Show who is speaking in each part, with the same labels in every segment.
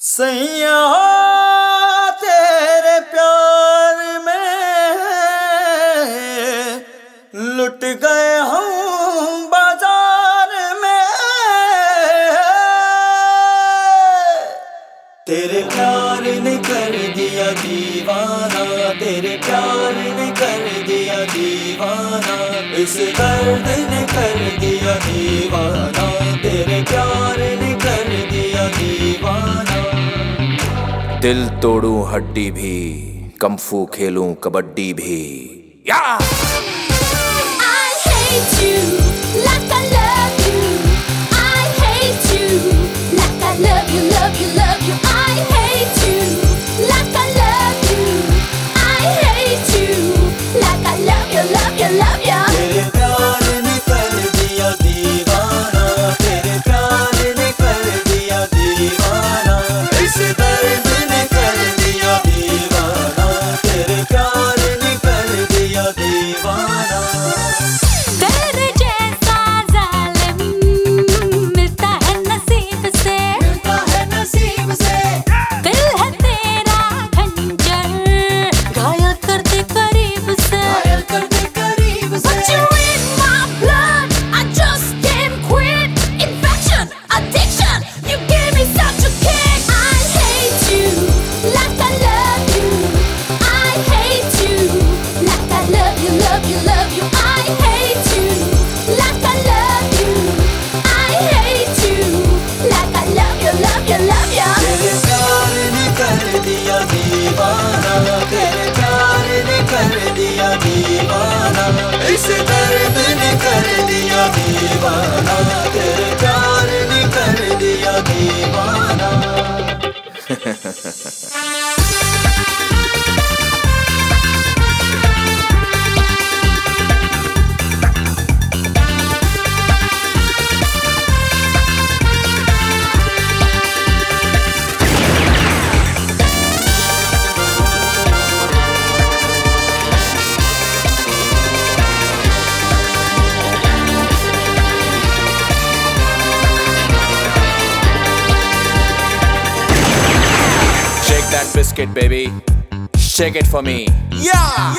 Speaker 1: सैया तेरे प्यार में लुट गए हम बाजार में। तेरे प्यार ने कर दिया दीवाना, तेरे प्यार ने कर दिया दीवाना, इस दर्द ने कर दिया दीवाना, तेरे प्यार ने कर दिया दीवाना।
Speaker 2: दिल तोड़ूं हड्डी भी, कम्फू खेलूं कबड्डी भी। या
Speaker 3: I hate you like I love you. I hate you like I love you, love you, love you. I hate you like I love you. I hate you like I love you, love you, love you.
Speaker 1: तेरे प्यार ने कर दिया दीवाना, तेरे प्यार ने कर दिया दीवाना, इस दर्द ने कर दिया दीवाना, तेरे प्यार ने कर दिया दीवाना।
Speaker 3: तेरे जैसा जालिम मिलता है नसीब से,
Speaker 1: मिलता है नसीब से।
Speaker 3: दिल है तेरा खंजर, घायल कर दे करीब से,
Speaker 1: घायल कर दे करीब से।
Speaker 3: But you're in my blood, I just can't quit. Infection, addiction, you gave me such a kick. I hate you like I love you. I hate you like I love you, love you, love you. I hate you like I love you. I hate you like I love you, love you, love you.
Speaker 1: तेरे प्यार ने कर दिया दीवाना, तेरे प्यार ने कर दिया दीवाना, इस दर्द ने कर दिया दीवाना, तेरे प्यार ने कर दिया दीवाना।
Speaker 2: Shake that biscuit, baby. Shake it for me. Yeah.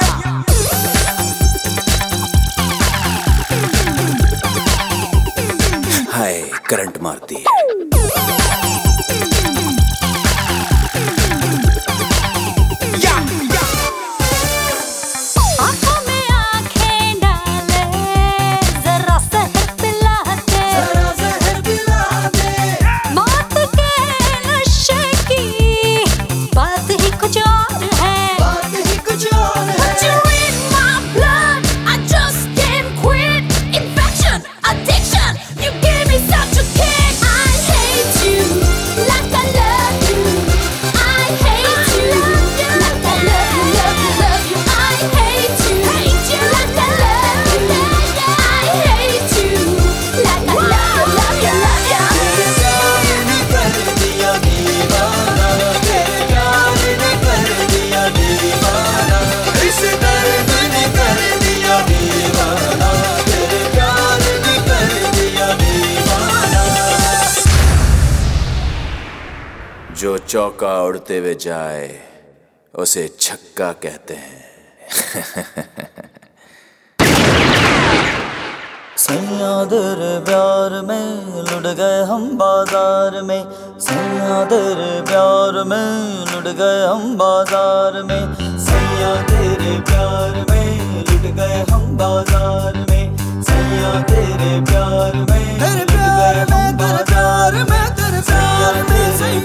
Speaker 2: हाय करंट मारती है।
Speaker 3: आँखों में आँखें डाले, जरा सहर पिला दे,
Speaker 1: जरा जहर पिला दे,
Speaker 3: मौत के नशे की बात ही कुछ और है,
Speaker 1: बात ही कुछ और है।
Speaker 3: But you're in my blood, I just can't quit. Infection, addiction, you gave me such a kick. I hate you like I love you. I hate you like I love you, love you, love you. I hate you like I love you. I hate you like I love you, love you, love you.
Speaker 1: तेरे प्यार ने कर दिया दीवाना, तेरे प्यार ने कर दिया दीवाना, इस दर्द ने कर दिया दीवाना, तेरे प्यार ने कर दिया दीवाना।
Speaker 2: जो चौका उड़ते हुए जाए उसे छक्का कहते हैं।
Speaker 1: सैया तेरे प्यार में लुट गए हम बाजार में, सैया तेरे प्यार में लुट गए हम बाजार में, सैया तेरे प्यार में लुट गए हम बाजार में, सैया तेरे प्यार में लुट गए हम बाजार में, तेरे प्यार में